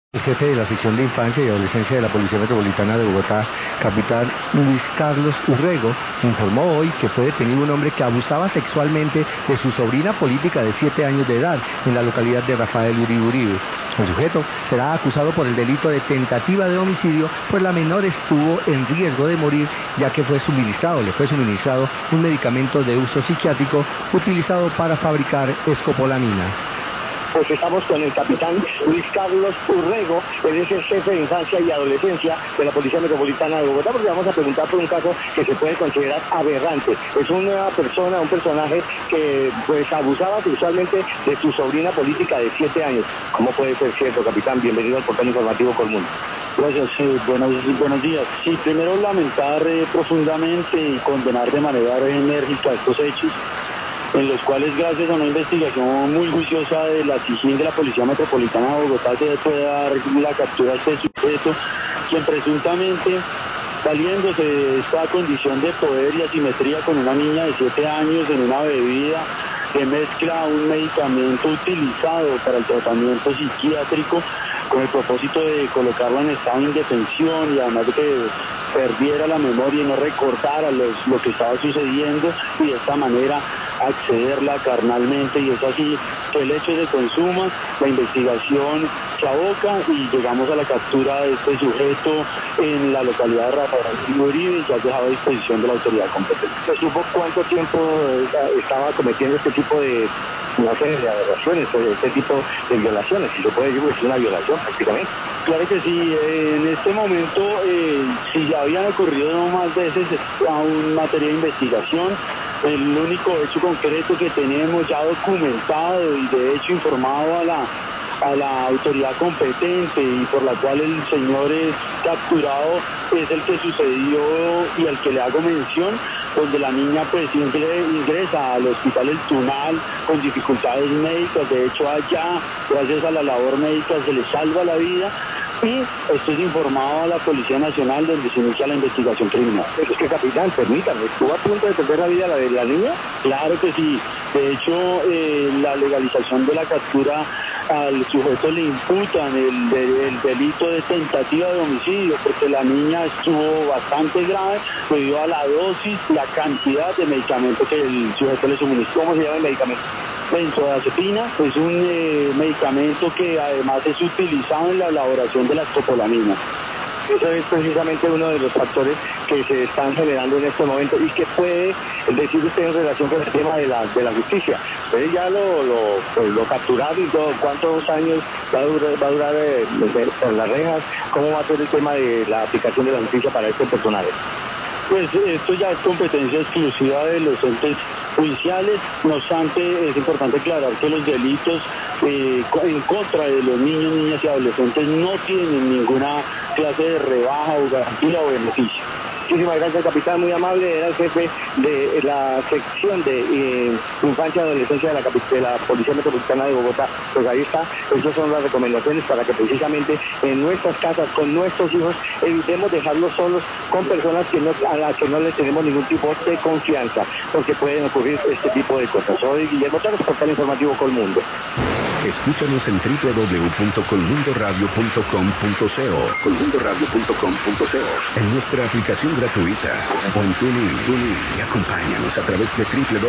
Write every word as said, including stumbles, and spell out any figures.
El jefe de la sección de infancia y adolescencia de la Policía Metropolitana de Bogotá, capitán Luis Carlos Urrego, informó hoy que fue detenido un hombre que abusaba sexualmente de su sobrina política de siete años de edad en la localidad de Rafael Uribe Uribe. El sujeto será acusado por el delito de tentativa de homicidio, pues la menor estuvo en riesgo de morir ya que fue suministrado, le fue suministrado un medicamento de uso psiquiátrico utilizado para fabricar escopolamina. Pues estamos con el capitán Luis Carlos Urrego, él es el jefe de infancia y adolescencia de la Policía Metropolitana de Bogotá, porque vamos a preguntar por un caso que se puede considerar aberrante. Es una persona, un personaje que pues abusaba sexualmente de su sobrina política de siete años. ¿Cómo puede ser cierto, capitán? Bienvenido al portal informativo Colmundo. Gracias, sí, buenos, buenos días. Sí, primero lamentar eh, profundamente y condenar de manera enérgica estos hechos, en los cuales gracias a una investigación muy juiciosa de la C I G I N de la Policía Metropolitana de Bogotá se puede dar la captura de este sujeto, quien presuntamente, valiéndose de esta condición de poder y asimetría con una niña de siete años en una bebida, que mezcla un medicamento utilizado para el tratamiento psiquiátrico con el propósito de colocarla en estado de indefensión y además de que perdiera la memoria y no recordara los, lo que estaba sucediendo y de esta manera accederla carnalmente, y es así que el hecho se consuma, la investigación se aboca y llegamos a la captura de este sujeto en la localidad de Rafael Uribe y se ha dejado a disposición de la autoridad competente. ¿Se supo cuánto tiempo estaba cometiendo este tipo de, no sé, de aberraciones, este tipo de violaciones? Si se puede decir, es una violación prácticamente. Claro que sí, en este momento, eh, si ya habían ocurrido no más veces, a una materia de investigación. El único hecho concreto que tenemos ya documentado y de hecho informado a la a la autoridad competente y por la cual el señor es capturado es el que sucedió y al que le hago mención, donde la niña pues ingresa al hospital El Tunal con dificultades médicas. De hecho allá, gracias a la labor médica, se le salva la vida. Y esto es informado a la Policía Nacional, donde se inicia la investigación criminal. Es que, capitán, permítame, ¿estuvo a punto de perder la vida la de la niña? Claro que sí. De hecho, eh, la legalización de la captura al sujeto le imputan el, el delito de tentativa de homicidio, porque la niña estuvo bastante grave debido a la dosis, la cantidad de medicamento que el sujeto le suministró. ¿Cómo se llama el medicamento? Benzodiazepina es un eh, medicamento que además es utilizado en la elaboración de la escopolamina. Eso es precisamente uno de los factores que se están generando en este momento y que puede decir usted en relación con el tema de la, de la justicia. Ustedes ya lo, lo, pues, lo capturaron y todo. ¿Cuántos años va a durar, va a durar eh, en las rejas? ¿Cómo va a ser el tema de la aplicación de la justicia para estos personajes? Pues esto ya es competencia exclusiva de los entes judiciales. No obstante, es importante aclarar que los delitos eh, en contra de los niños, niñas y adolescentes no tienen ninguna clase de rebaja o garantía o beneficio. Muchísimas gracias, capitán, muy amable. Era el jefe de la sección de eh, infancia y adolescencia de la, de la Policía Metropolitana de Bogotá. Pues ahí está, esas son las recomendaciones para que precisamente en nuestras casas, con nuestros hijos, evitemos dejarlos solos con personas que no, a las que no les tenemos ningún tipo de confianza, porque pueden ocurrir este tipo de cosas. Soy Guillermo Torres, portal informativo Colmundo. Escúchanos en doble u doble u doble u punto colmundo radio punto com punto co, colmundo radio punto com punto co, en nuestra aplicación gratuita o en TuneIn, TuneIn y acompáñanos a través de doble u doble u doble u